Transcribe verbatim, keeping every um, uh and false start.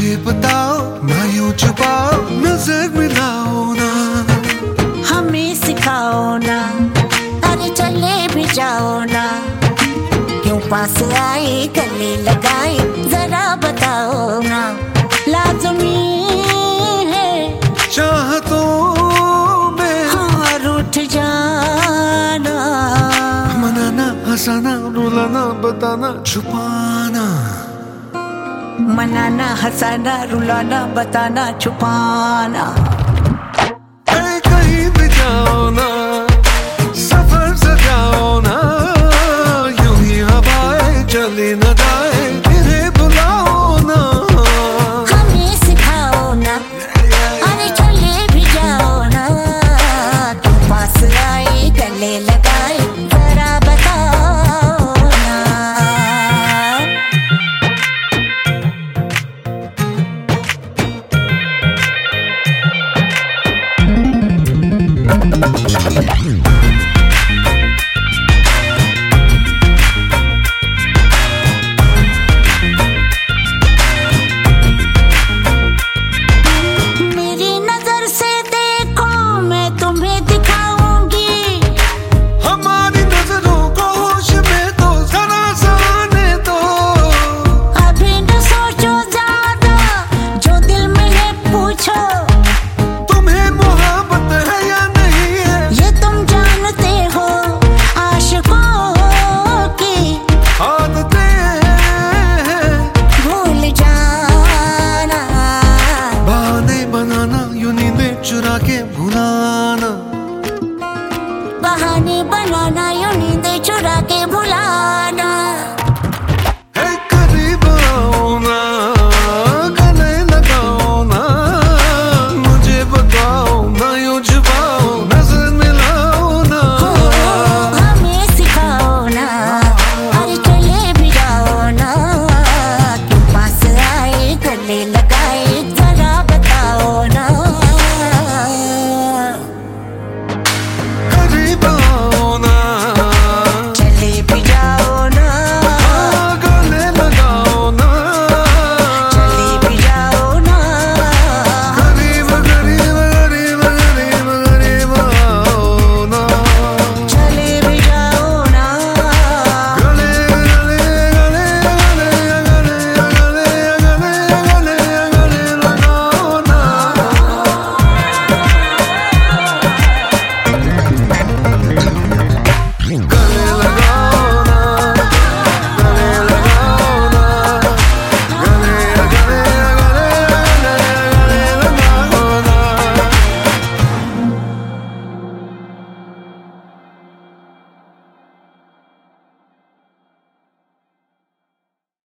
मुझे बताओ ना यूं छुपाओ, नजर मिलाओ ना, हमें सिखाओ ना, अरे चले भी जाओ ना, क्यों पास आए गले लगाए जरा बताओ ना, लाज़मी है चाहतों में हाँ रूठ जाना, मनाना हंसाना रुलाना बताना छुपाना, मनाना हंसाना रुलाना बताना छुपाना। कहीं भी जाओ